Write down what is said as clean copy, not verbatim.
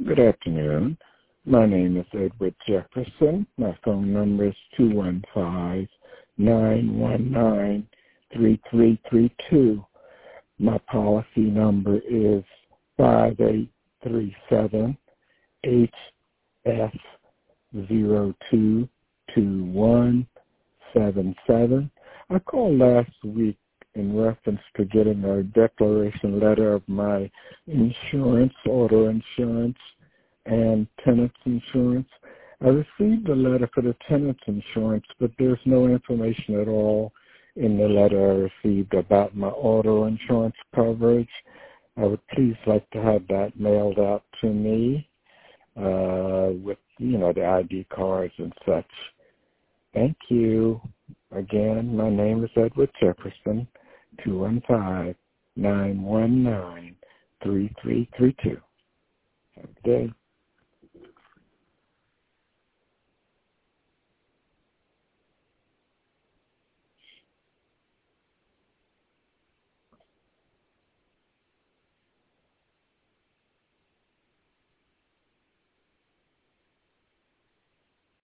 Good afternoon. My name is Edward Jefferson. My phone number is 215-919-3332. My policy number is 5837HF022177. I called last week in reference to getting a declaration letter of my insurance, auto insurance, and tenant's insurance. I received a letter for the tenant's insurance, but there's no information at all in the letter I received about my auto insurance coverage. I would please like to have that mailed out to me with, the ID cards and such. Thank you. Again, my name is Edward Jefferson, 215-919-3332. Have a good day.